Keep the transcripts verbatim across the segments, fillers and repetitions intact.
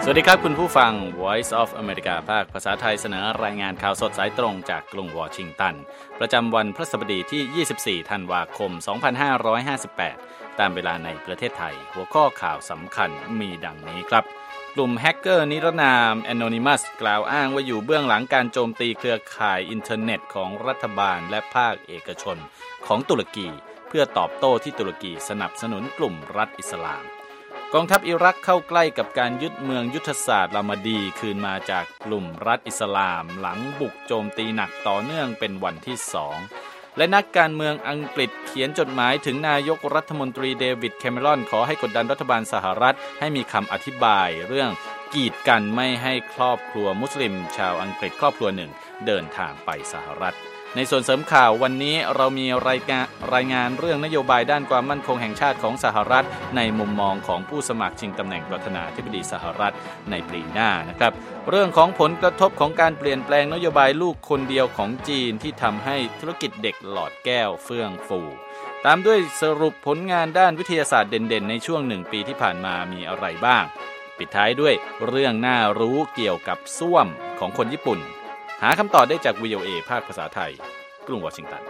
วัสดีครับคุณผู้ฟัง Voice of America ภาคภาษาไทยเสนอรายงานข่าวสดสายตรงจากกรุงวอชิงตันประจำวันพฤหัสบดีที่ยี่สิบสี่ธันวาคมสองพันห้าร้อยห้าสิบแปดตามเวลาในประเทศไทยหัวข้อข่าวสำคัญมีดังนี้ครับกลุ่มแฮกเกอร์นิรนาม Anonymous กล่าวอ้างว่าอยู่เบื้องหลังการโจมตีเครือข่ายอินเทอร์เน็ตของรัฐบาลและภาคเอกชนของตุรกีเพื่อตอบโต้ที่ตุรกีสนับสนุนกลุ่มรัฐอิสลามกองทัพอิรักเข้าใกล้กับการยึดเมืองยุทธศาสตร์ลามาดีคืนมาจากกลุ่มรัฐอิสลามหลังบุกโจมตีหนักต่อเนื่องเป็นวันที่สองและนักการเมืองอังกฤษเขียนจดหมายถึงนายกรัฐมนตรีเดวิดแคเมรอนขอให้กดดันรัฐบาลสหรัฐให้มีคำอธิบายเรื่องกีดกันไม่ให้ครอบครัวมุสลิมชาวอังกฤษครอบครัวหนึ่งเดินทางไปสหรัฐในส่วนเสริมข่าววันนี้เรามีรายงานรายงานเรื่องนโยบายด้านความมั่นคงแห่งชาติของสหรัฐในมุมมองของผู้สมัครชิงตำแหน่งประธานาธิบดีสหรัฐในปีหน้านะครับเรื่องของผลกระทบของการเปลี่ยนแปลงนโยบายลูกคนเดียวของจีนที่ทำให้ธุรกิจเด็กหลอดแก้วเฟื่องฟูตามด้วยสรุปผลงานด้านวิทยาศาสตร์เด่นๆในช่วงหนึ่งปีที่ผ่านมามีอะไรบ้างปิดท้ายด้วยเรื่องน่ารู้เกี่ยวกับส้วมของคนญี่ปุ่นหาคำตอบได้จาก วี โอ เอ ภาคภาษาไทยกรุงวอชิงตัน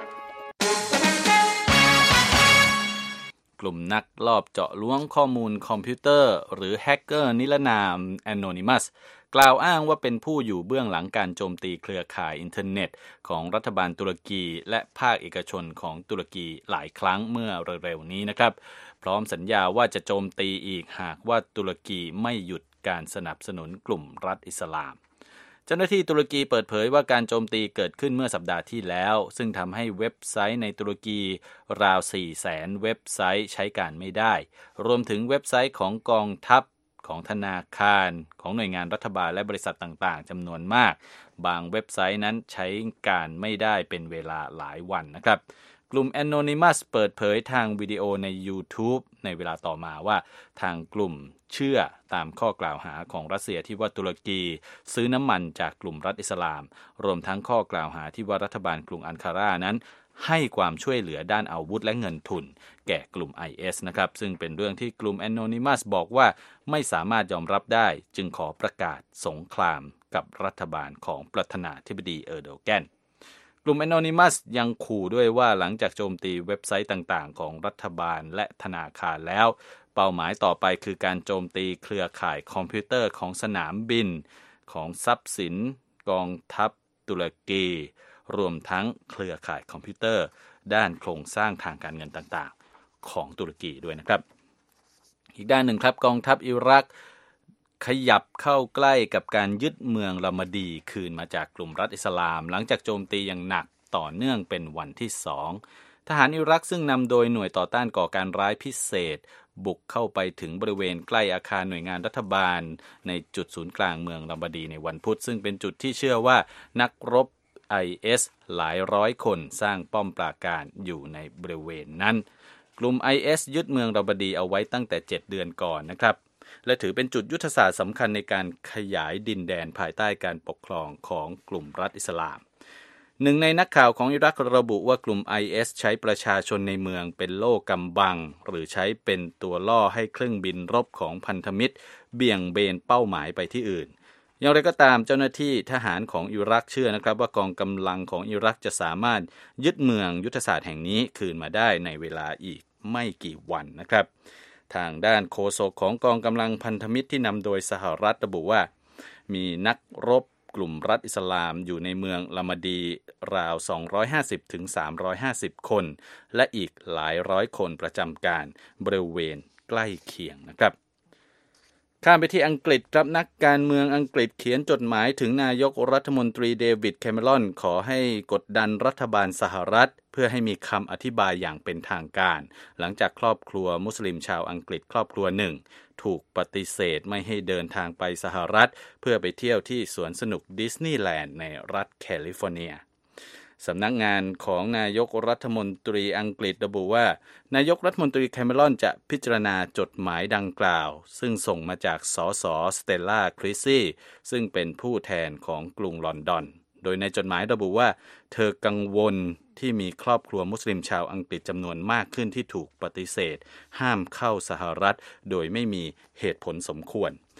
กลุ่มนักลอบเจาะล้วงข้อมูลคอมพิวเตอร์หรือแฮกเกอร์นิรนาม Anonymous กล่าวอ้างว่าเป็นผู้อยู่เบื้องหลังการโจมตีเครือข่ายอินเทอร์เน็ตของรัฐบาลตุรกีและภาคเอกชนของตุรกีหลายครั้งเมื่อเร็วๆนี้นะครับพร้อมสัญญาว่าจะโจมตีอีกหากว่าตุรกีไม่หยุดการสนับสนุนกลุ่มรัฐอิสลามเจ้าหน้าที่ตุรกีเปิดเผยว่าการโจมตีเกิดขึ้นเมื่อสัปดาห์ที่แล้วซึ่งทำให้เว็บไซต์ในตุรกีราว สี่แสน เว็บไซต์ใช้การไม่ได้รวมถึงเว็บไซต์ของกองทัพของธนาคารของหน่วยงานรัฐบาลและบริษัทต่างๆจำนวนมากบางเว็บไซต์นั้นใช้การไม่ได้เป็นเวลาหลายวันนะครับกลุ่ม Anonymous เปิดเผยทางวิดีโอใน YouTube ในเวลาต่อมาว่าทางกลุ่มเชื่อตามข้อกล่าวหาของรัสเซียที่ว่าตุรกีซื้อน้ำมันจากกลุ่มรัฐอิสลามรวมทั้งข้อกล่าวหาที่ว่ารัฐบาลกรุงอันการานั้นให้ความช่วยเหลือด้านอาวุธและเงินทุนแก่กลุ่ม ไอ เอส นะครับซึ่งเป็นเรื่องที่กลุ่ม Anonymous บอกว่าไม่สามารถยอมรับได้จึงขอประกาศสงครามกับรัฐบาลของประธานาธิบดีเออร์โดแกนกลุ่ม Anonymous ยังขู่ด้วยว่าหลังจากโจมตีเว็บไซต์ต่างๆของรัฐบาลและธนาคารแล้วเป้าหมายต่อไปคือการโจมตีเครือข่ายคอมพิวเตอร์ของสนามบินของทรัพย์สินกองทัพตุรกีรวมทั้งเครือข่ายคอมพิวเตอร์ด้านโครงสร้างทางการเงินต่างๆของตุรกีด้วยนะครับอีกด้านหนึ่งครับกองทัพอิรักขยับเข้าใกล้กับการยึดเมืองลามาดีคืนมาจากกลุ่มรัฐอิสลามหลังจากโจมตีอย่างหนักต่อเนื่องเป็นวันที่สองทหารอิรักซึ่งนำโดยหน่วยต่อต้านก่อการร้ายพิเศษบุกเข้าไปถึงบริเวณใกล้อาคารหน่วยงานรัฐบาลในจุดศูนย์กลางเมืองลามาดีในวันพุธซึ่งเป็นจุดที่เชื่อว่านักรบ ไอ เอส หลายร้อยคนสร้างป้อมปราการอยู่ในบริเวณนั้นกลุ่ม ไอ เอส ยึดเมืองลามาดีเอาไว้ตั้งแต่เจ็ดเดือนก่อนนะครับและถือเป็นจุดยุทธศาสตร์สำคัญในการขยายดินแดนภายใต้การปกครองของกลุ่มรัฐอิสลามหนึ่งในนักข่าวของอิรักระบุว่ากลุ่ม ไอ เอส ใช้ประชาชนในเมืองเป็นโล่กำบังหรือใช้เป็นตัวล่อให้เครื่องบินรบของพันธมิตรเบี่ยงเบนเป้าหมายไปที่อื่นอย่างไรก็ตามเจ้าหน้าที่ทหารของอิรักเชื่อนะครับว่ากองกำลังของอิรักจะสามารถยึดเมืองยุทธศาสตร์แห่งนี้คืนมาได้ในเวลาอีกไม่กี่วันนะครับทางด้านโฆษกของกองกำลังพันธมิตรที่นำโดยสหรัฐระบุว่ามีนักรบกลุ่มรัฐอิสลามอยู่ในเมืองลามาดีราว สองร้อยห้าสิบถึงสามร้อยห้าสิบ คนและอีกหลายร้อยคนประจำการบริเวณใกล้เคียงนะครับข้ามไปที่อังกฤษครับนักการเมืองอังกฤษเขียนจดหมายถึงนายกรัฐมนตรีเดวิดแคเมรอนขอให้กดดันรัฐบาลสหรัฐเพื่อให้มีคำอธิบายอย่างเป็นทางการหลังจากครอบครัวมุสลิมชาวอังกฤษครอบครัวหนึ่งถูกปฏิเสธไม่ให้เดินทางไปสหรัฐเพื่อไปเที่ยวที่สวนสนุกดิสนีย์แลนด์ในรัฐแคลิฟอร์เนียสำนักงานของนายกรัฐมนตรีอังกฤษระบุว่านายกรัฐมนตรีแคเมรอนจะพิจารณาจดหมายดังกล่าวซึ่งส่งมาจากสสสเตลล่าคริสซี่ซึ่งเป็นผู้แทนของกรุงลอนดอนโดยในจดหมายระบุว่าเธอกังวลที่มีครอบครัวมุสลิมชาวอังกฤษจำนวนมากขึ้นที่ถูกปฏิเสธห้ามเข้าสหรัฐโดยไม่มีเหตุผลสมควร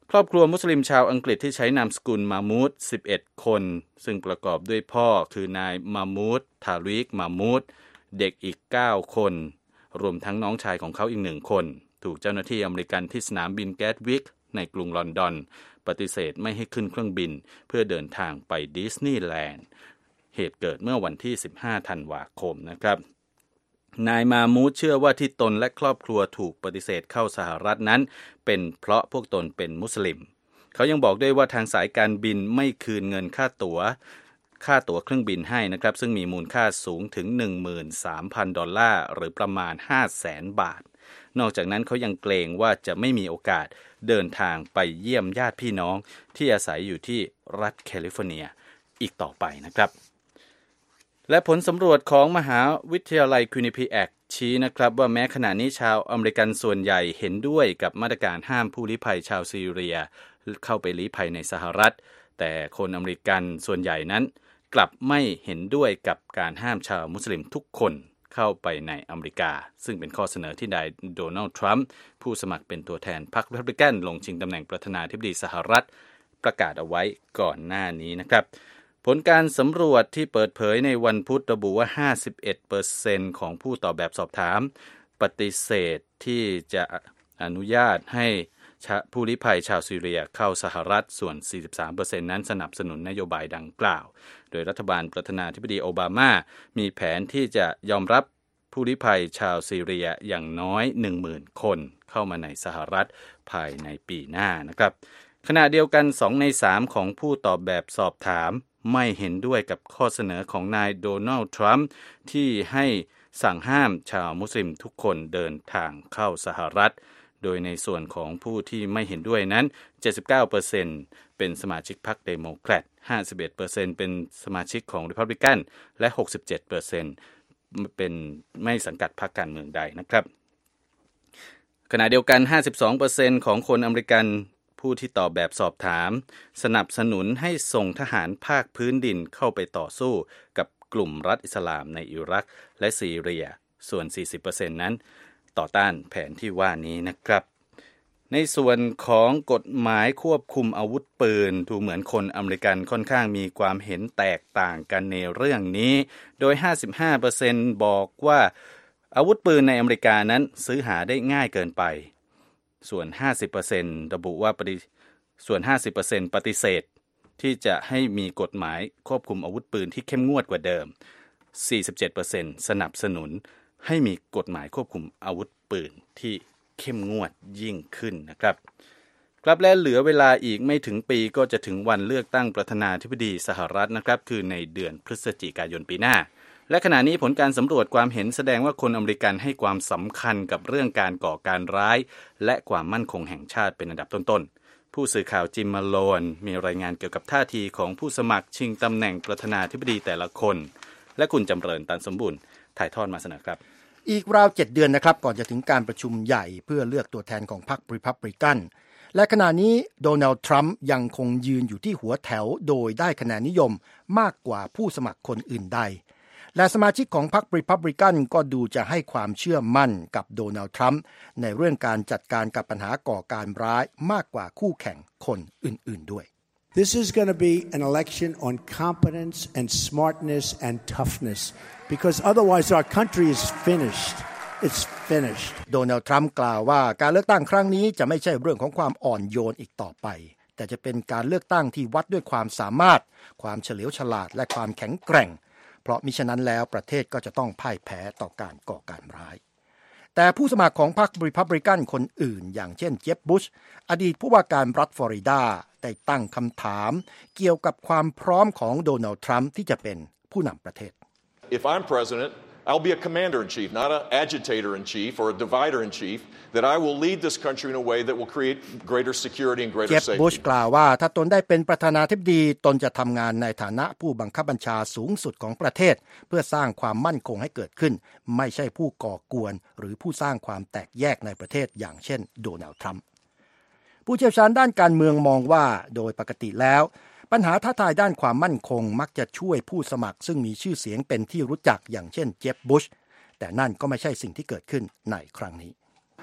ครอบครัวมุสลิมชาวอังกฤษที่ใช้นามสกุลมามูดสิบเอ็ดคนซึ่งประกอบด้วยพ่อคือนายมามูดทาริกมามูดเด็กอีกเก้าคนรวมทั้งน้องชายของเขาอีกหนึ่งคนถูกเจ้าหน้าที่อเมริกันที่สนามบินแกตวิกในกรุงลอนดอนปฏิเสธไม่ให้ขึ้นเครื่องบินเพื่อเดินทางไปดิสนีย์แลนด์เหตุเกิดเมื่อวันที่สิบห้าธันวาคมนะครับนายมามูดเชื่อว่าที่ตนและครอบครัวถูกปฏิเสธเข้าสหรัฐนั้นเป็นเพราะพวกตนเป็นมุสลิมเขายังบอกด้วยว่าทางสายการบินไม่คืนเงินค่าตั๋วค่าตั๋วเครื่องบินให้นะครับซึ่งมีมูลค่าสูงถึง หนึ่งหมื่นสามพัน ดอลลาร์หรือประมาณ ห้าแสน บาทนอกจากนั้นเขายังเกรงว่าจะไม่มีโอกาสเดินทางไปเยี่ยมญาติพี่น้องที่อาศัยอยู่ที่รัฐแคลิฟอร์เนียอีกต่อไปนะครับและผลสำรวจของมหาวิทยาลัยควินนิพีแอคชี้นะครับว่าแม้ขณะนี้ชาวอเมริกันส่วนใหญ่เห็นด้วยกับมาตรการห้ามผู้ลี้ภัยชาวซีเรียเข้าไปลี้ภัยในสหรัฐแต่คนอเมริกันส่วนใหญ่นั้นกลับไม่เห็นด้วยกับการห้ามชาวมุสลิมทุกคนเข้าไปในอเมริกาซึ่งเป็นข้อเสนอที่นายโดนัลด์ทรัมป์ผู้สมัครเป็นตัวแทนพรรครีพับลิกันลงชิงตำแหน่งประธานาธิบดีสหรัฐประกาศเอาไว้ก่อนหน้านี้นะครับผลการสำรวจที่เปิดเผยในวันพุธระบุว่า ห้าสิบเอ็ดเปอร์เซ็นต์ ของผู้ตอบแบบสอบถามปฏิเสธที่จะอนุญาตให้ผู้ลี้ภัยชาวซีเรียเข้าสหรัฐส่วน สี่สิบสามเปอร์เซ็นต์ นั้นสนับสนุนนโยบายดังกล่าวโดยรัฐบาลประธานาธิบดีโอบามามีแผนที่จะยอมรับผู้ลี้ภัยชาวซีเรียอย่างน้อย หนึ่งหมื่น คนเข้ามาในสหรัฐภายในปีหน้านะครับขณะเดียวกันสองในสามของผู้ตอบแบบสอบถามไม่เห็นด้วยกับข้อเสนอของนายโดนัลด์ทรัมป์ที่ให้สั่งห้ามชาวมุสลิมทุกคนเดินทางเข้าสหรัฐโดยในส่วนของผู้ที่ไม่เห็นด้วยนั้น เจ็ดสิบเก้าเปอร์เซ็นต์ เป็นสมาชิกพรรคเดโมแครต ห้าสิบเอ็ดเปอร์เซ็นต์ เป็นสมาชิกของรีพับลิกันและ หกสิบเจ็ดเปอร์เซ็นต์ เป็นไม่สังกัดพรรคการเมืองใดนะครับขณะเดียวกัน ห้าสิบสองเปอร์เซ็นต์ ของคนอเมริกันผู้ที่ตอบแบบสอบถามสนับสนุนให้ส่งทหารภาคพื้นดินเข้าไปต่อสู้กับกลุ่มรัฐอิสลามในอิรักและซีเรียส่วน สี่สิบเปอร์เซ็นต์ นั้นต่อต้านแผนที่ว่านี้นะครับในส่วนของกฎหมายควบคุมอาวุธปืนดูเหมือนคนอเมริกันค่อนข้างมีความเห็นแตกต่างกันในเรื่องนี้โดย ห้าสิบห้าเปอร์เซ็นต์ บอกว่าอาวุธปืนในอเมริกานั้นซื้อหาได้ง่ายเกินไปส่วน ห้าสิบเปอร์เซ็นต์ ระบุว่าปฏิส่วน ห้าสิบเปอร์เซ็นต์ ปฏิเสธที่จะให้มีกฎหมายควบคุมอาวุธปืนที่เข้มงวดกว่าเดิม สี่สิบเจ็ดเปอร์เซ็นต์ สนับสนุนให้มีกฎหมายควบคุมอาวุธปืนที่เข้มงวดยิ่งขึ้นนะครับครับและเหลือเวลาอีกไม่ถึงปีก็จะถึงวันเลือกตั้งประธานาธิบดีสหรัฐนะครับคือในเดือนพฤศจิกายนปีหน้าและขณะนี้ผลการสำรวจความเห็นแสดงว่าคนอเมริกันให้ความสำคัญกับเรื่องการก่อการร้ายและความมั่นคงแห่งชาติเป็นอันดับต้นๆผู้สื่อข่าวจิมมาโลนมีรายงานเกี่ยวกับท่าทีของผู้สมัครชิงตำแหน่งประธานาธิบดีแต่ละคนและคุณจำเริญตันสมบูรณ์ถ่ายทอดมาเสนอครับอีกราวเจ็ดเดือนนะครับก่อนจะถึงการประชุมใหญ่เพื่อเลือกตัวแทนของพรรครีพับลิกันและขณะนี้โดนัลด์ทรัมป์ยังคงยืนอยู่ที่หัวแถวโดยได้คะแนนนิยมมากกว่าผู้สมัครคนอื่นใดและสมาชิกของพรรครีพับลิกันก็ดูจะให้ความเชื่อมั่นกับโดนัลด์ทรัมป์ในเรื่องการจัดการกับปัญหาก่อการร้ายมากกว่าคู่แข่งคนอื่นๆด้วย This is going to be an election on competence and smartness and toughness because otherwise our country is finished. It's finished. โดนัลด์ทรัมป์กล่าวว่าการเลือกตั้งครั้งนี้จะไม่ใช่เรื่องของความอ่อนโยนอีกต่อไปแต่จะเป็นการเลือกตั้งที่วัดด้วยความสามารถความเฉลียวฉลาดและความแข็งแกร่งเพราะมิฉะนั้นแล้วประเทศก็จะต้องพ่ายแพ้ต่อการก่อการร้ายแต่ผู้สมัครของพรรครีพับลิกันคนอื่นอย่างเช่นเจฟบุชอดีตผู้ว่าการรัฐฟลอริดาได้ตั้งคำถามเกี่ยวกับความพร้อมของโดนัลด์ทรัมป์ที่จะเป็นผู้นำประเทศ If I'm president, I'll be a commander-in-chief, not an agitator-in-chief or a divider-in-chief, that I will lead this country in a way that will create greater security and greater safety. เจฟบุชกล่าวว่าถ้าตนได้เป็นประธานาธิบดีตนจะทำงานในฐานะผู้บังคับบัญชาสูงสุดของประเทศเพื่อสร้างความมั่นคงให้เกิดขึ้นไม่ใช่ผู้ก่อกวนหรือผู้สร้างความแตกแยกในประเทศอย่างเช่นโดนัลด์ทรัมป์ผู้เชี่ยวชาญด้านการเมืองมองว่าโดยปกติแล้วปัญหาท้าทายด้านความมั่นคงมักจะช่วยผู้สมัครซึ่งมีชื่อเสียงเป็นที่รู้จักอย่างเช่นเจฟบุชแต่นั่นก็ไม่ใช่สิ่งที่เกิดขึ้นในครั้งนี้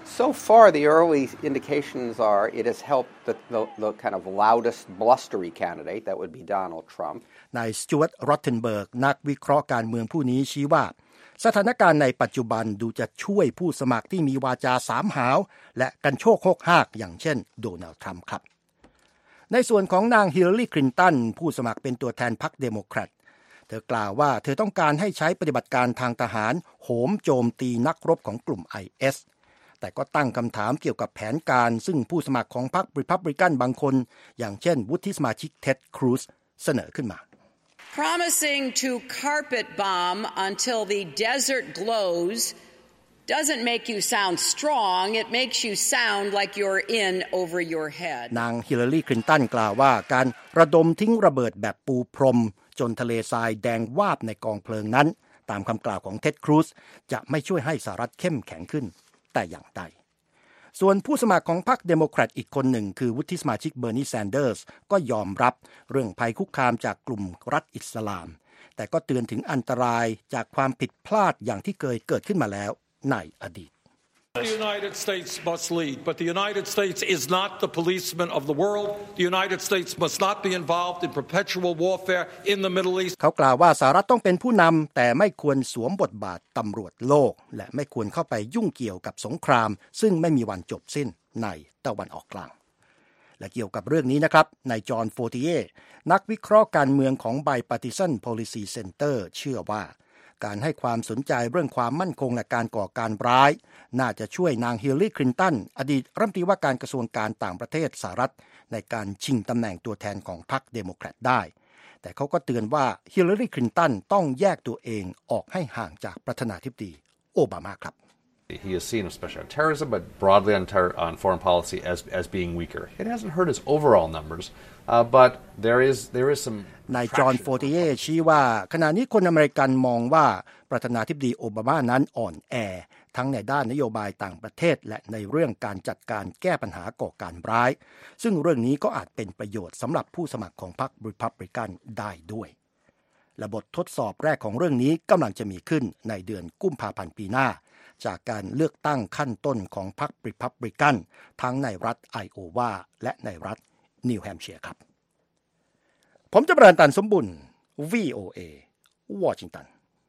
So far, the early indications are it has helped the, the, the kind of loudest, blustery candidate, that would be Donald Trump. นายสจ๊วต รอตเทนเบิร์กนักวิเคราะห์การเมืองผู้นี้ชี้ว่าสถานการณ์ในปัจจุบันดูจะช่วยผู้สมัครที่มีวาจาสามหาวและกันโชคโคกฮากอย่างเช่นโดนัลด์ทรัมป์ครับในส่วนของนางฮิลลารีคลินตันผู้สมัครเป็นตัวแทนพรรคเดโมแครตเธอกล่าวว่าเธอต้องการให้ใช้ปฏิบัติการทางทหารโหมโจมตีนักรบของกลุ่ม ไอ เอส แต่ก็ตั้งคำถามเกี่ยวกับแผนการซึ่งผู้สมัครของพรรครีพับลิกันบางคนอย่างเช่นวุฒิสมาชิกเท็ด ครูซเสนอขึ้นมา Promising to carpet bomb until the desert glows doesn't make you sound strong, it makes you sound like you're in over your head. นางฮิลลารีคลินตันกล่าวว่าการระดมทิ้งระเบิดแบบปูพรมจนทะเลทรายแดงวาบในกองเพลิงนั้นตามคำกล่าวของเท็ด ครูซจะไม่ช่วยให้สหรัฐเข้มแข็งขึ้นแต่อย่างใดส่วนผู้สมัครของพรรคเดโมแครตอีกคนหนึ่งคือวุฒิสมาชิกเบอร์นีแซนเดอร์สก็ยอมรับเรื่องภัยคุกคามจากกลุ่มรัฐอิสลามแต่ก็เตือนถึงอันตรายจากความผิดพลาดอย่างที่เคยเกิดขึ้นมาแล้วในอดีต The United States must lead, but the United States is not the policeman of the world. The United States must not be involved in perpetual warfare in the Middle East. เขากล่าวว่าสหรัฐต้องเป็นผู้นำแต่ไม่ควรสวมบทบาทตำรวจโลกและไม่ควรเข้าไปยุ่งเกี่ยวกับสงครามซึ่งไม่มีวันจบสิ้นในตะวันออกกลางและเกี่ยวกับเรื่องนี้นะครับนายจอห์น โฟติเย่นักวิเคราะห์การเมืองของ Bipartisan Policy Center เชื่อว่าการให้ความสนใจเรื่องความมั่นคงและการก่อการร้ายน่าจะช่วยนางฮิลลารีคลินตันอดีตรัฐมนตรีว่าการกระทรวงการต่างประเทศสหรัฐในการชิงตำแหน่งตัวแทนของพรรคเดโมแครตได้แต่เขาก็เตือนว่าฮิลลารีคลินตันต้องแยกตัวเองออกให้ห่างจากประธานาธิบดีโอบามาครับ He is seen, especially on terrorism, but broadly on, ter- on foreign policy, as as being weaker. It hasn't hurt his overall numbers, uh, but there is there is some. นายจอห์น โฟติเย่ชี้ว่าขณะนี้คนอเมริกันมองว่าประธานาธิบดีโอบามานั้นอ่อนแอทั้งในด้านนโยบายต่างประเทศและในเรื่องการจัดการแก้ปัญหาก่อการร้ายซึ่งเรื่องนี้ก็อาจเป็นประโยชน์สำหรับผู้สมัครของพรรครีพับลิกันได้ด้วยและบททดสอบแรกของเรื่องนี้กำลังจะมีขึ้นในเดือนกุมภาพันธ์ปีหน้าจากการเลือกตั้งขั้นต้นของพรรครีพับลิกันทั้งในรัฐไอโอวาและในรัฐนิวแฮมป์เชียร์ครับผมจะบรรตันสมบุญ วี โอ เอ วอชิงตัน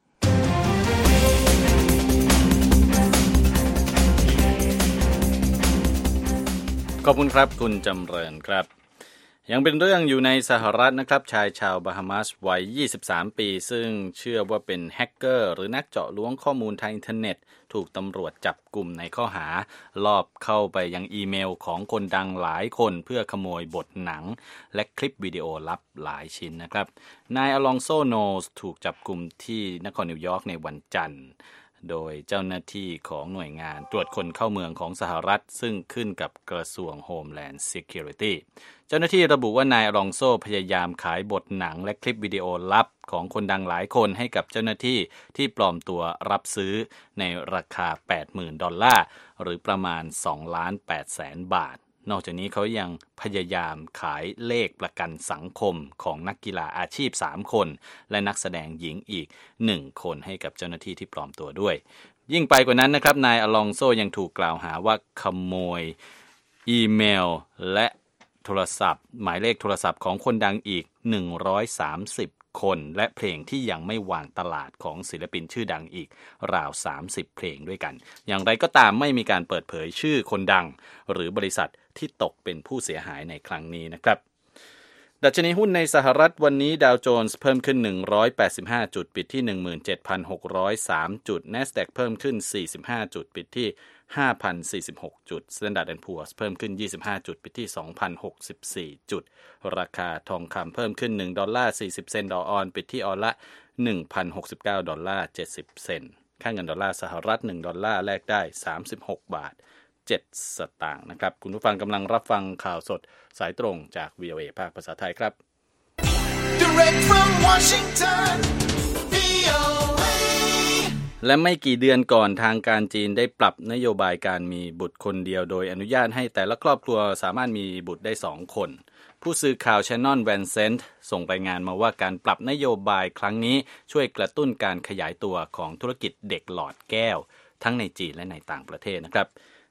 ขอบคุณครับคุณจำเริญครับยังเป็นเรื่องอยู่ในสหรัฐนะครับชายชาวบาฮามาสวัยยี่สิบสามปีซึ่งเชื่อว่าเป็นแฮกเกอร์หรือนักเจาะล้วงข้อมูลทางอินเทอร์เน็ตถูกตำรวจจับกุมในข้อหาลอบเข้าไปยังอีเมลของคนดังหลายคนเพื่อขโมยบทหนังและคลิปวิดีโอลับหลายชิ้นนะครับนายอลองโซโนสถูกจับกุมที่นครนิวยอร์กในวันจันทร์โดยเจ้าหน้าที่ของหน่วยงานตรวจคนเข้าเมืองของสหรัฐซึ่งขึ้นกับกระทรวง Homeland Security เจ้าหน้าที่ระบุว่านายอลองโซพยายามขายบทหนังและคลิปวิดีโอลับของคนดังหลายคนให้กับเจ้าหน้าที่ที่ปลอมตัวรับซื้อในราคา แปดหมื่น ดอลลาร์หรือประมาณ สองล้านแปดแสน บาทนอกจากนี้เขายังพยายามขายเลขประกันสังคมของนักกีฬาอาชีพสามคนและนักแสดงหญิงอีกหนึ่งคนให้กับเจ้าหน้าที่ที่ปลอมตัวด้วยยิ่งไปกว่านั้นนะครับนายอลองโซยังถูกกล่าวหาว่าขโมยอีเมลและโทรศัพท์หมายเลขโทรศัพท์ของคนดังอีกหนึ่งร้อยสามสิบคนและเพลงที่ยังไม่วางตลาดของศิลปินชื่อดังอีกราวสามสิบเพลงด้วยกันอย่างไรก็ตามไม่มีการเปิดเผยชื่อคนดังหรือบริษัทที่ตกเป็นผู้เสียหายในครั้งนี้นะครับดัชนีหุ้นในสหรัฐวันนี้ดาวโจนส์เพิ่มขึ้นหนึ่งร้อยแปดสิบห้าจุดปิดที่ หนึ่งหมื่นเจ็ดพันหกร้อยสาม จุด NASDAQ เพิ่มขึ้นสี่สิบห้าจุดปิดที่ ห้าพันสี่สิบหก จุด Standard แอนด์ Poor's เพิ่มขึ้นยี่สิบห้าจุดปิดที่ สองพันหกสิบสี่ จุดราคาทองคำเพิ่มขึ้นหนึ่งดอลลาร์สี่สิบเซนต์ต่อออนซ์ปิดที่ออนซ์ละ หนึ่งพันหกสิบเก้า ดอลลาร์เจ็ดสิบเซนต์ค่าเงินดอลลาร์สหรัฐหนึ่งดอลลาร์แลกได้สามสิบหกบาทเจ็ดสตางค์นะครับคุณผู้ฟังกำลังรับฟังข่าวสดสายตรงจาก วี โอ เอ ภาคภาษาไทยครับ Direct from Washington วี โอ เอ และไม่กี่เดือนก่อนทางการจีนได้ปรับนโยบายการมีบุตรคนเดียวโดยอนุญาตให้แต่ละครอบครัวสามารถมีบุตรได้สองคนผู้สื่อข่าวแชนนอนแวนเซนต์ส่งรายงานมาว่าการปรับนโยบายครั้งนี้ช่วยกระตุ้นการขยายตัวของธุรกิจเด็กหลอดแก้วทั้งในจีนและในต่างประเทศนะครับ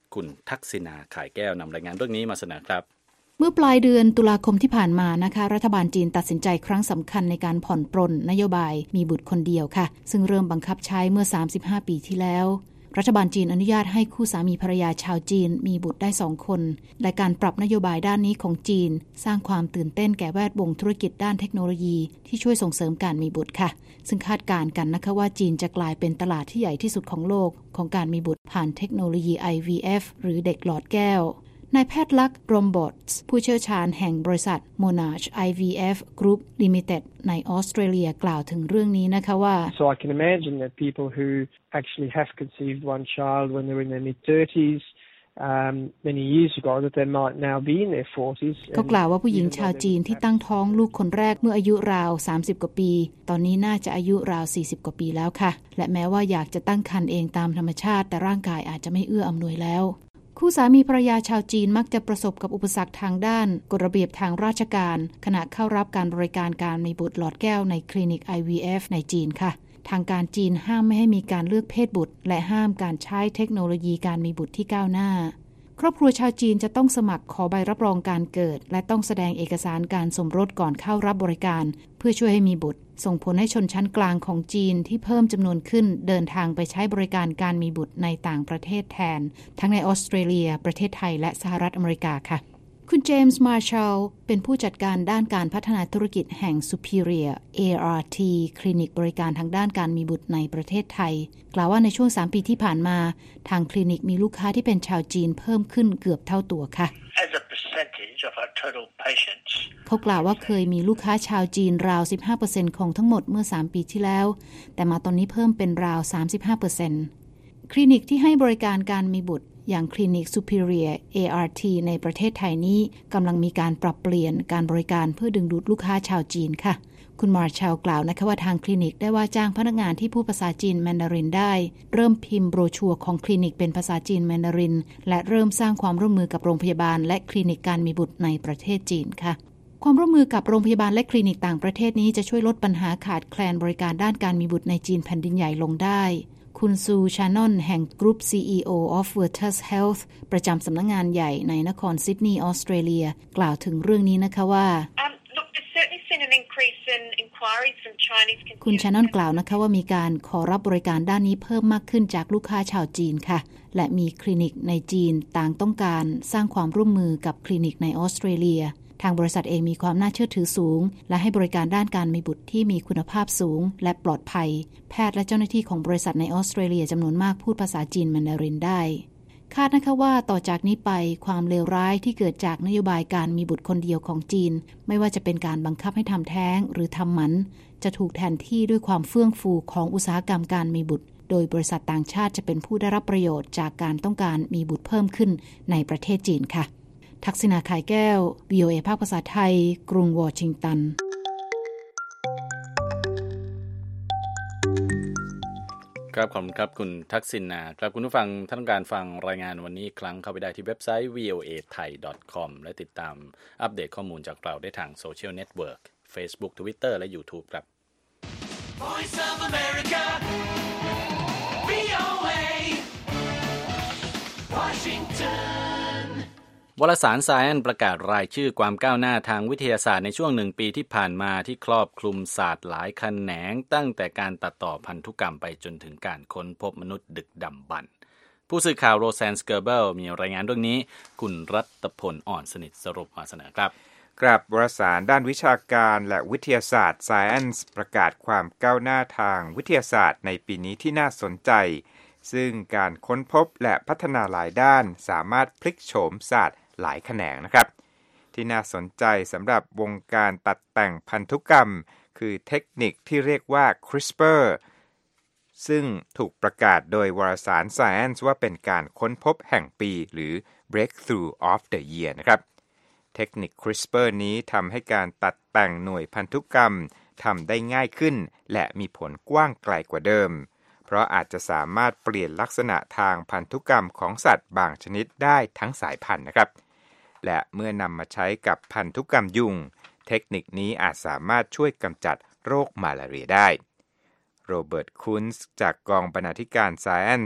คุณทักษิณาข่ายแก้วนำรายงานเรื่องนี้มาเสนอครับเมื่อปลายเดือนตุลาคมที่ผ่านมานะคะรัฐบาลจีนตัดสินใจครั้งสำคัญในการผ่อนปรนนโยบายมีบุตรคนเดียวค่ะซึ่งเริ่มบังคับใช้เมื่อสามสิบห้าปีที่แล้วรัฐบาลจีนอนุญาตให้คู่สามีภรรยาชาวจีนมีบุตรได้สองคนและการปรับนโยบายด้านนี้ของจีนสร้างความตื่นเต้นแก่แวดวงธุรกิจด้านเทคโนโลยีที่ช่วยส่งเสริมการมีบุตรค่ะซึ่งคาดการณ์กันนะคะว่าจีนจะกลายเป็นตลาดที่ใหญ่ที่สุดของโลกของการมีบุตรผ่านเทคโนโลยี ไอ วี เอฟ หรือเด็กหลอดแก้วนายแพทย์ลักษณ์รมบอทส์ผู้เชี่ยวชาญแห่งบริษัท Monash ไอ วี เอฟ Group Limited ในออสเตรเลียกล่าวถึงเรื่องนี้นะคะว่า So I can imagine that people who actually have conceived one child when they're in their mid thirties um many years ago that they might now be in their forties เขากล่าวว่าผู้หญิงชาวจีนที่ตั้งท้องลูกคนแรกเมื่ออายุราวสามสิบกว่าปีตอนนี้น่าจะอายุราวสี่สิบกว่าปีแล้วค่ะและแม้ว่าอยากจะตั้งครรภ์เองตามธรรมชาติแต่ร่างกายอาจจะไม่เอื้ออำนวยแล้วคู่สามีภรรยาชาวจีนมักจะประสบกับอุปสรรคทางด้านกฎระเบียบทางราชการขณะเข้ารับการบริการการมีบุตรหลอดแก้วในคลินิก ไอ วี เอฟ ในจีนค่ะทางการจีนห้ามไม่ให้มีการเลือกเพศบุตรและห้ามการใช้เทคโนโลยีการมีบุตรที่ก้าวหน้าครอบครัวชาวจีนจะต้องสมัครขอใบรับรองการเกิดและต้องแสดงเอกสารการสมรสก่อนเข้ารับบริการเพื่อช่วยให้มีบุตรส่งผลให้ชนชั้นกลางของจีนที่เพิ่มจำนวนขึ้นเดินทางไปใช้บริการการมีบุตรในต่างประเทศแทนทั้งในออสเตรเลียประเทศไทยและสหรัฐอเมริกาค่ะคุณเจมส์มาร์ชัลเป็นผู้จัดการด้านการพัฒนาธุรกิจแห่ง Superior เอ อาร์ ที คลินิกบริการทางด้านการมีบุตรในประเทศไทยกล่าวว่าในช่วงสามปีที่ผ่านมาทางคลินิกมีลูกค้าที่เป็นชาวจีนเพิ่มขึ้นเกือบเท่าตัวค่ะ As a percentage of our total patients เขากล่าวว่าเคยมีลูกค้าชาวจีนราว สิบห้าเปอร์เซ็นต์ ของทั้งหมดเมื่อสามปีที่แล้วแต่มาตอนนี้เพิ่มเป็นราว สามสิบห้าเปอร์เซ็นต์ คลินิกที่ให้บริการการมีบุตรอย่างคลินิก Superior เอ อาร์ ที ในประเทศไทยนี้กำลังมีการปรับเปลี่ยนการบริการเพื่อดึงดูดลูกค้าชาวจีนค่ะคุณมาร์ชัลกล่าวนะคะว่าทางคลินิกได้ว่าจ้างพนักงานที่พูดภาษาจีนแมนดารินได้เริ่มพิมพ์โบรชัวร์ของคลินิกเป็นภาษาจีนแมนดารินและเริ่มสร้างความร่วมมือกับโรงพยาบาลและคลินิกการมีบุตรในประเทศจีนค่ะความร่วมมือกับโรงพยาบาลและคลินิกต่างประเทศนี้จะช่วยลดปัญหาขาดแคลนบริการด้านการมีบุตรในจีนแผ่นดินใหญ่ลงได้คุณซูชานอนแห่ง Group ซี อี โอ of Virtus Health ประจำสำนักงานใหญ่ในนครซิดนีย์ออสเตรเลียกล่าวถึงเรื่องนี้นะคะว่า um, look, there's certainly been an increase in inquiries from Chinese consumers คุณชานอนกล่าวนะคะว่ามีการขอรับบริการด้านนี้เพิ่มมากขึ้นจากลูกค้าชาวจีนค่ะและมีคลินิกในจีนต่างต้องการสร้างความร่วมมือกับคลินิกในออสเตรเลียทางบริษัทเองมีความน่าเชื่อถือสูงและให้บริการด้านการมีบุตรที่มีคุณภาพสูงและปลอดภัยแพทย์และเจ้าหน้าที่ของบริษัทในออสเตรเลียจำนวนมากพูดภาษาจีนแมนดารินได้คาดนะคะว่าต่อจากนี้ไปความเลวร้ายที่เกิดจากนโยบายการมีบุตรคนเดียวของจีนไม่ว่าจะเป็นการบังคับให้ทำแท้งหรือทำหมันจะถูกแทนที่ด้วยความเฟื่องฟูของอุตสาหกรรมการมีบุตรโดยบริษัทต่างชาติจะเป็นผู้ได้รับประโยชน์จากการต้องการมีบุตรเพิ่มขึ้นในประเทศจีนค่ะทักษิณา ข่ายแก้ว วี โอ เอ ภาคภาษาไทยกรุงวอชิงตันครับขอบคุณครับคุณทักษิณาครับคุณผู้ฟังท่านต้องการฟังรายงานวันนี้อีกครั้งเข้าไปได้ที่เว็บไซต์ วี โอ เอ ไทย ดอท คอม และติดตามอัปเดตข้อมูลจากเราได้ทางโซเชียลเน็ตเวิร์ก Facebook Twitter และ YouTube ครับ Voice of America วี โอ เอ Washingtonวารสาร Science ประกาศรายชื่อความก้าวหน้าทางวิทยาศาสตร์ในช่วงหนึ่งปีที่ผ่านมาที่ครอบคลุมศาสตร์หลายแขนงตั้งแต่การตัดต่อพันธุกรรมไปจนถึงการค้นพบมนุษย์ดึกดำบรรพ์ผู้สื่อข่าวโรแซน สเกอร์เบิลมีรายงานเรื่องนี้คุณรัตพลอ่อนสนิทสรุปมาเสนอครับครับวารสารด้านวิชาการและวิทยาศาสตร์ Science ประกาศความก้าวหน้าทางวิทยาศาสตร์ในปีนี้ที่น่าสนใจซึ่งการค้นพบและพัฒนาหลายด้านสามารถพลิกโฉมศาสตร์หลายแขนงนะครับที่น่าสนใจสำหรับวงการตัดแต่งพันธุกรรมคือเทคนิคที่เรียกว่า CRISPR ซึ่งถูกประกาศโดยวารสาร Science ว่าเป็นการค้นพบแห่งปีหรือ Breakthrough of the Year นะครับเทคนิค CRISPR นี้ทำให้การตัดแต่งหน่วยพันธุกรรมทำได้ง่ายขึ้นและมีผลกว้างไกลกว่าเดิมเพราะอาจจะสามารถเปลี่ยนลักษณะทางพันธุกรรมของสัตว์บางชนิดได้ทั้งสายพันธุ์นะครับและเมื่อนำมาใช้กับพันธุกรรมยุงเทคนิคนี้อาจสามารถช่วยกำจัดโรคมาลาเรียได้โรเบิร์ตคุนส์จากกองบรรณาธิการ Science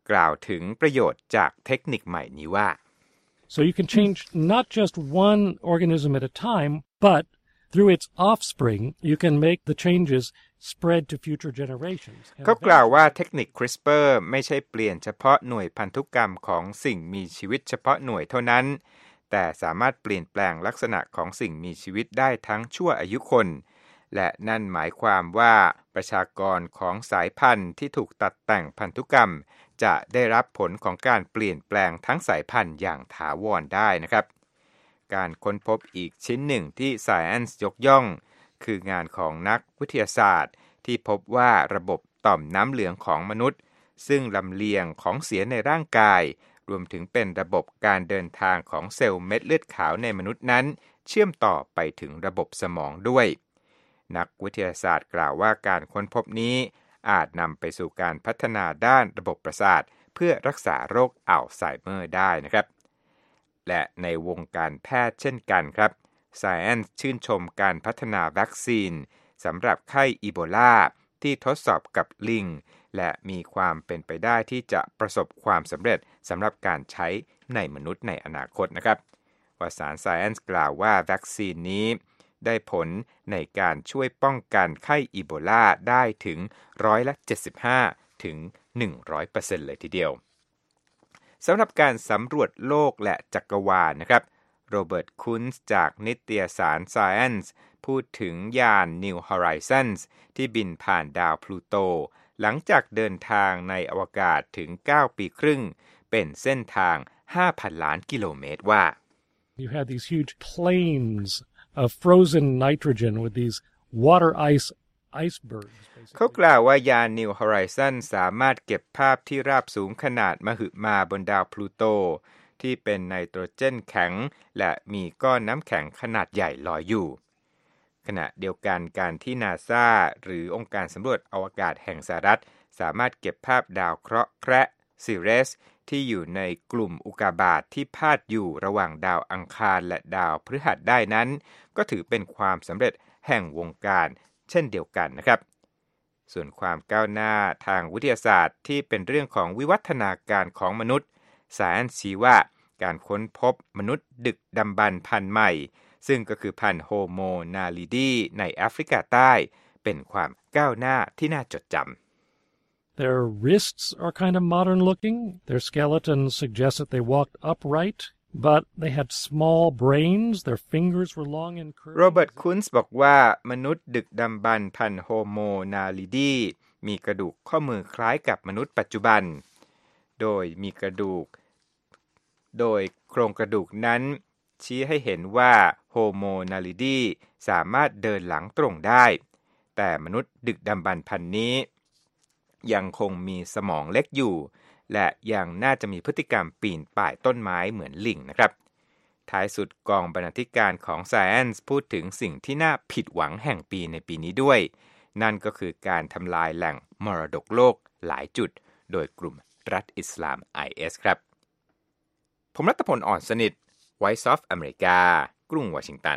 กล่าวถึงประโยชน์จากเทคนิคใหม่นี้ว่า So you can change not just one organism at a time, but through its offspring, you can make the changes spread to future generations. เขากล่าวว่าเทคนิค CRISPR ไม่ใช่เปลี่ยนเฉพาะหน่วยพันธุกรรมของสิ่งมีชีวิตเฉพาะหน่วยเท่านั้นแต่สามารถเปลี่ยนแปลงลักษณะของสิ่งมีชีวิตได้ทั้งชั่วอายุคนและนั่นหมายความว่าประชากรของสายพันธุ์ที่ถูกตัดแต่งพันธุกรรมจะได้รับผลของการเปลี่ยนแปลงทั้งสายพันธุ์อย่างถาวรได้นะครับการค้นพบอีกชิ้นหนึ่งที่ Science ยกย่องคืองานของนักวิทยาศาสตร์ที่พบว่าระบบต่อมน้ำเหลืองของมนุษย์ซึ่งลำเลียงของเสียในร่างกายรวมถึงเป็นระบบการเดินทางของเซลล์เม็ดเลือดขาวในมนุษย์นั้นเชื่อมต่อไปถึงระบบสมองด้วยนักวิทยาศาสตร์กล่าวว่าการค้นพบนี้อาจนำไปสู่การพัฒนาด้านระบบประสาทเพื่อรักษาโรคอัลไซเมอร์ได้นะครับและในวงการแพทย์เช่นกันครับ Science ชื่นชมการพัฒนาวัคซีนสำหรับไข้อีโบลาที่ทดสอบกับลิงและมีความเป็นไปได้ที่จะประสบความสำเร็จสำหรับการใช้ในมนุษย์ในอนาคตนะครับวารสาร Science กล่าวว่าวัคซีนนี้ได้ผลในการช่วยป้องกันไข้อีโบลาได้ถึงร้อยละเจ็ดสิบห้าถึง หนึ่งร้อยเปอร์เซ็นต์ เลยทีเดียวสำหรับการสำรวจโลกและจักรวาลนะครับโรเบิร์ตคุนส์จากนิตยสาร Science พูดถึงยาน New Horizons ที่บินผ่านดาวพลูโตหลังจากเดินทางในอวกาศถึงเก้าปีครึ่งเป็นเส้นทาง ห้าพัน ล้านกิโลเมตรว่า You had these huge plains of frozen nitrogen with these water ice icebergs เขากล่าวว่ายาน New Horizons สามารถเก็บภาพที่ราบสูงขนาดมหึมาบนดาวพลูโตที่เป็นไนโตรเจนแข็งและมีก้อนน้ำแข็งขนาดใหญ่ลอยอยู่ขณะเดียวกันการที่ NASA หรือองค์การสำรวจอวกาศแห่งสหรัฐสามารถเก็บภาพดาวเคราะห์แคระซิเรสที่อยู่ในกลุ่มอุกกาบาตที่พาดอยู่ระหว่างดาวอังคารและดาวพฤหัสได้นั้นก็ถือเป็นความสำเร็จแห่งวงการเช่นเดียวกันนะครับส่วนความก้าวหน้าทางวิทยาศาสตร์ที่เป็นเรื่องของวิวัฒนาการของมนุษย์Scienceชี้ว่าการค้นพบมนุษย์ดึกดำบรรพ์พันธุ์ใหม่ซึ่งก็คือพันธุ์โฮโมนาลิดีในแอฟริกาใต้เป็นความก้าวหน้าที่น่าจดจำ Their wrists are kind of modern looking. Their skeletons suggest that they walked upright, but they had small brains. Their fingers were long and curved. โรเบิร์ตคุนส์บอกว่ามนุษย์ดึกดำบรรพ์พันธุ์โฮโมนาลิดีมีกระดูกข้อมือคล้ายกับมนุษย์ปัจจุบันโดยมีกระดูกโดยโครงกระดูกนั้นชี้ให้เห็นว่าโฮโมนาลิดีสามารถเดินหลังตรงได้แต่มนุษย์ดึกดำบรรพ์พันธุ์นี้ยังคงมีสมองเล็กอยู่และยังน่าจะมีพฤติกรรมปีนป่ายต้นไม้เหมือนลิงนะครับท้ายสุดกองบรรณาธิการของ Science พูดถึงสิ่งที่น่าผิดหวังแห่งปีในปีนี้ด้วยนั่นก็คือการทำลายแหล่งมรดกโลกหลายจุดโดยกลุ่มรัฐอิสลาม ไอ เอส ครับผมรัตพล อ่อนสนิท Voice of America กรุงวอชิงตัน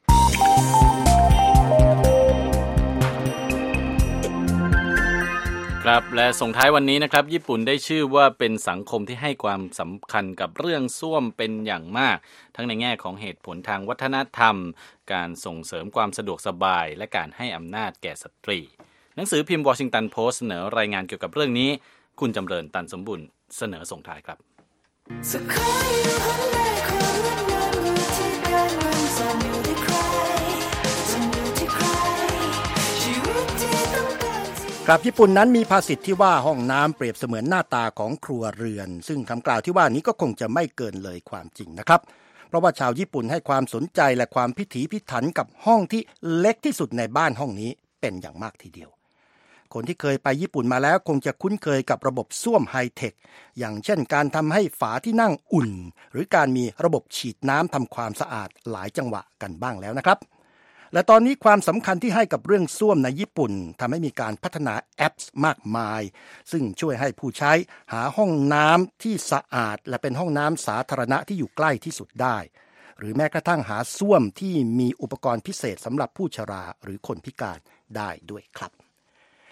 ครับและส่งท้ายวันนี้นะครับญี่ปุ่นได้ชื่อว่าเป็นสังคมที่ให้ความสำคัญกับเรื่องส้วมเป็นอย่างมากทั้งในแง่ของเหตุผลทางวัฒนธรรมการส่งเสริมความสะดวกสบายและการให้อำนาจแก่สตรีหนังสือพิมพ์ Washington Post เสนอรายงานเกี่ยวกับเรื่องนี้คุณจำเริญตันสมบุญเสนอส่งท้ายครับครับญี่ปุ่นนั้นมีภาษิตที่ว่าห้องน้ำเปรียบเสมือนหน้าตาของครัวเรือนซึ่งคำกล่าวที่ว่านี้ก็คงจะไม่เกินเลยความจริงนะครับเพราะว่าชาวญี่ปุ่นให้ความสนใจและความพิถีพิถันกับห้องที่เล็กที่สุดในบ้านห้องนี้เป็นอย่างมากทีเดียวคนที่เคยไปญี่ปุ่นมาแล้วคงจะคุ้นเคยกับระบบส้วมไฮเทคอย่างเช่นการทำให้ฝาที่นั่งอุ่นหรือการมีระบบฉีดน้ำทำความสะอาดหลายจังหวะกันบ้างแล้วนะครับและตอนนี้ความสำคัญที่ให้กับเรื่องส้วมในญี่ปุ่นทำให้มีการพัฒนาแอปมากมายซึ่งช่วยให้ผู้ใช้หาห้องน้ำที่สะอาดและเป็นห้องน้ำสาธารณะที่อยู่ใกล้ที่สุดได้หรือแม้กระทั่งหาส้วมที่มีอุปกรณ์พิเศษสำหรับผู้ชราหรือคนพิการได้ด้วยครับ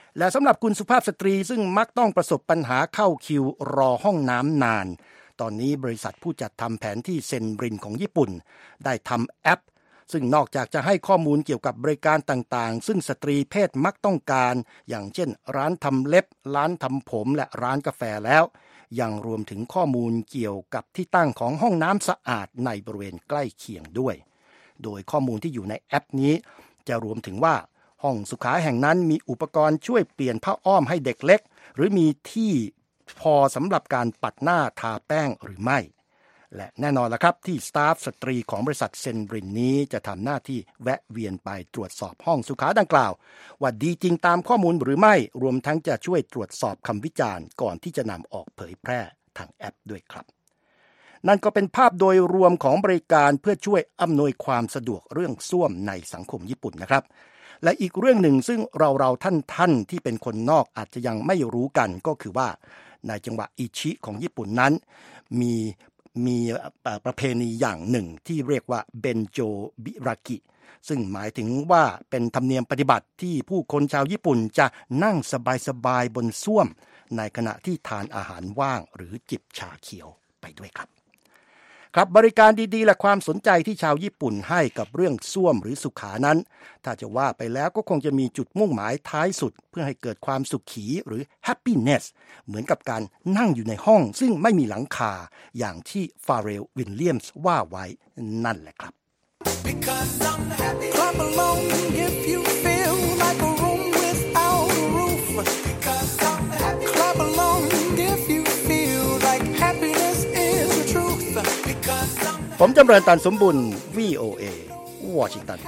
และสำหรับคุณสุภาพสตรีซึ่งมักต้องประสบปัญหาเข้าคิวรอห้องน้ำนานตอนนี้บริษัทผู้จัดทำแผนที่เซนรินของญี่ปุ่นได้ทำแอปซึ่งนอกจากจะให้ข้อมูลเกี่ยวกับบริการต่างๆซึ่งสตรีเพศมักต้องการอย่างเช่นร้านทำเล็บร้านทำผมและร้านกาแฟแล้วยังรวมถึงข้อมูลเกี่ยวกับที่ตั้งของห้องน้ำสะอาดในบริเวณใกล้เคียงด้วยโดยข้อมูลที่อยู่ในแอปนี้จะรวมถึงว่าห้องสุขาแห่งนั้นมีอุปกรณ์ช่วยเปลี่ยนผ้าอ้อมให้เด็กเล็กหรือมีที่พอสำหรับการปัดหน้าทาแป้งหรือไม่และแน่นอนละครับที่สตาฟสตรีของบริษัทเซนรินนี้จะทำหน้าที่แวะเวียนไปตรวจสอบห้องสุขาดังกล่าวว่าดีจริงตามข้อมูลหรือไม่รวมทั้งจะช่วยตรวจสอบคำวิจารณ์ก่อนที่จะนำออกเผยแพร่ทางแอปด้วยครับนั่นก็เป็นภาพโดยรวมของบริการเพื่อช่วยอำนวยความสะดวกเรื่องส้วมในสังคมญี่ปุ่นนะครับและอีกเรื่องหนึ่งซึ่งเราเราท่านท่านที่เป็นคนนอกอาจจะยังไม่รู้กันก็คือว่าในจังหวัดอิชิของญี่ปุ่นนั้นมีมีประเพณีอย่างหนึ่งที่เรียกว่าเบนโจบิรากิซึ่งหมายถึงว่าเป็นธรรมเนียมปฏิบัติที่ผู้คนชาวญี่ปุ่นจะนั่งสบายๆบนส้วมในขณะที่ทานอาหารว่างหรือจิบชาเขียวไปด้วยครับครับบริการดีๆและความสนใจที่ชาวญี่ปุ่นให้กับเรื่องส้วมหรือสุขานั้นถ้าจะว่าไปแล้วก็คงจะมีจุดมุ่งหมายท้ายสุดเพื่อให้เกิดความสุขีหรือ happiness เหมือนกับการนั่งอยู่ในห้องซึ่งไม่มีหลังคาอย่างที่ฟาเรลวิลเลียมส์ว่าไว้นั่นแหละครับ Because I'm happy. Clap along if you feel like a room without a roof. Because I'm happy. Clap along if you feel like happiness is the truth. Because I'm happy. ผมจำเริญตันสมบุญ วี โอ เอ วอชิงตัน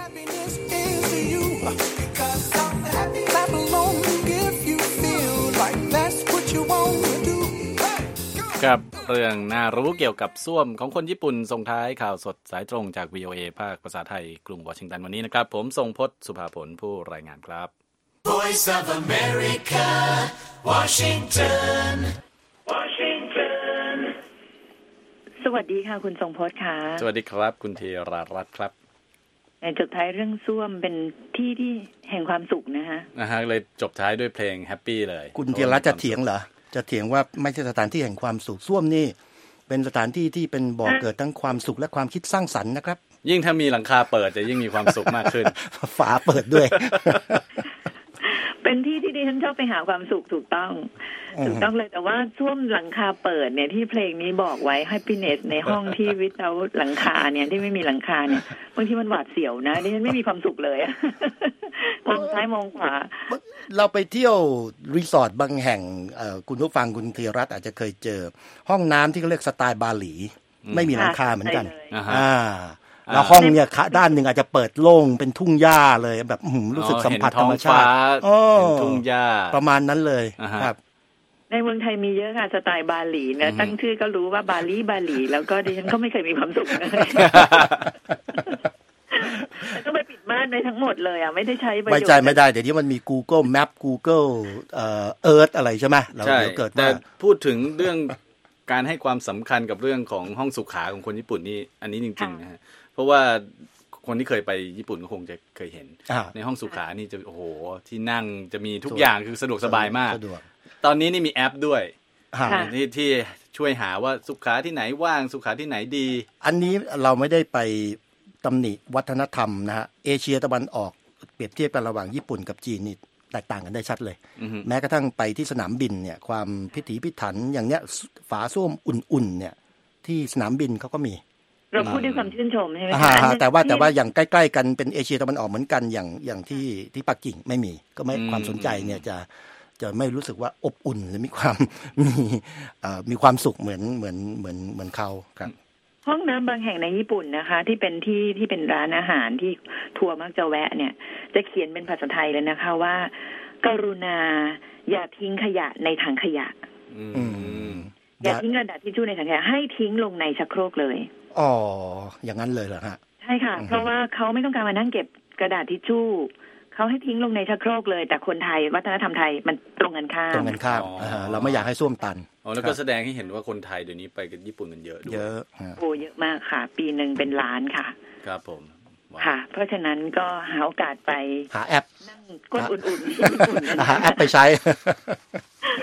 กับเรื่องน่ารู้เกี่ยวกับส้วมของคนญี่ปุ่นส่งท้ายข่าวสดสายตรงจาก วี โอ เอ ภาคภาษาไทยกรุงวอชิงตันวันนี้นะครับผมทรงพจน์สุภาผลผู้รายงานครับ Voice of America Washington Washington สวัสดีค่ะคุณทรงพจน์ค่ะสวัสดีครับคุณธีรารัตน์ครับในจบท้ายเรื่องส้วมเป็นที่ที่แห่งความสุขนะฮะนะฮะเลยจบท้ายด้วยเพลงแฮปปี้เลยคุณธีรัตน์จะเถียงเหรอจะเถียงว่าไม่ใช่สถานที่แห่งความสุขส้วมนี่เป็นสถานที่ที่เป็นบ่อเกิดทั้งความสุขและความคิดสร้างสรรค์นะครับยิ่งถ้ามีหลังคาเปิดจะยิ่งมีความสุขมากขึ้นฝาเปิดด้วยเป็นที่ที่ดิฉันชอบไปหาความสุขถูกต้องถูกต้องเลยแต่ว่าส้วมหลังคาเปิดเนี่ยที่เพลงนี้บอกไว้ happiness ในห้องที่วิทเอาหลังคาเนี่ยที่ไม่มีหลังคาเนี่ยบางทีมันหวาดเสียวนะดิฉันไม่มีความสุขเลยมองซ้ายมองขวาเราไปเที่ยวรีสอร์ทบางแห่งคุณผู้ฟังคุณธีรัตน์อาจจะเคยเจอห้องน้ำที่เขาเรียกสไตล์บาหลีไม่มีหลังคาเหมือนกันอ่าแล้วห้องเนี่ยด้านหนึ่งอาจจะเปิดโล่งเป็นทุ่งหญ้าเลยแบบรู้สึกสัมผัสธรรมชาติเป็นทุ่งหญ้าประมาณนั้นเลยครับในเมืองไทยมีเยอะค่ะสไตล์บาหลีนะตั้งชื่อก็รู้ว่าบาหลีบาหลีแล้วก็ดิฉันก็ไม่เคยมีความสุขเลยต้องไปปิดม่านในทั้งหมดเลยอ่ะไม่ได้ใช้ประโยชน์ไม่ใช่ไม่ได้เดี๋ยวนี้มันมี Google Map Google เอ่อ Earth อะไรใช่ไหมเราเดี๋ยวเกิดแต่พูดถึงเรื่องการให้ความสำคัญกับเรื่องของห้องสุขาของคนญี่ปุ่นนี่อันนี้จริงๆนะฮะเพราะว่าคนที่เคยไปญี่ปุ่นก็คงจะเคยเห็นในห้องสุขานี่จะโอ้โหที่นั่งจะมีทุกอย่างคือสะดวกสบายมากตอนนี้นี่มีแอปด้วยที่ที่ช่วยหาว่าสุขาที่ไหนว่างสุขาที่ไหนดีอันนี้เราไม่ได้ไปตำหนิวัฒนธรรมนะฮะเอเชียตะวันออกเปรียบเทียบกันระหว่างญี่ปุ่นกับจีนนี่แตกต่างกันได้ชัดเลยแม้กระทั่งไปที่สนามบินเนี่ยความพิถีพิถันอย่างเนี้ยฝาส้วมอุ่นๆเนี่ยที่สนามบินเขาก็มีเราพูดด้วยความชื่นชมใช่ไหมคะแต่ว่าแต่ว่าอย่างใกล้ๆกันเป็นเอเชียตะวันออกเหมือนกันอย่างอย่างที่ที่ปักกิ่งไม่มีก็ไม่ความสนใจเนี่ยจะจะไม่รู้สึกว่าอบอุ่นหรือมีความมีเอ่อมีความสุขเหมือนเหมือนเหมือนเหมือนเขาครับห้องน้ำบางแห่งในญี่ปุ่นนะคะที่เป็นที่ที่เป็นร้านอาหารที่ทัวร์มักจะแวะเนี่ยจะเขียนเป็นภาษาไทยเลยนะคะว่ากรุณาอย่าทิ้งขยะในถังขยะอย่าทิ้งกระดาษทิชชู่ในถังขยะให้ทิ้งลงในชักโครกเลยอ๋ออย่างนั้นเลยเหรอฮะใช่ค่ะเพราะว่าเขาไม่ต้องการมานั่งเก็บกระดาษทิชชู่เขาให้ทิ้งลงในชักโครกเลยแต่คนไทยวัฒนธรรมไทยมันตรงกันข้ามตรงกันข้ามเราไม่อยากให้ส้วมตันอ๋อแล้วก็แสดงให้เห็นว่าคนไทยเดี๋ยวนี้ไปกับญี่ปุ่นกันเยอะด้วยเยอะโอ้เยอะมากค่ะปีนึงเป็นล้านค่ะครับผมค่ะเพราะฉะนั้นก็หาโอกาสไปหาแอปนั่งก้นอุ่นๆที่ญี่ปุ่นหาแอปไปใช้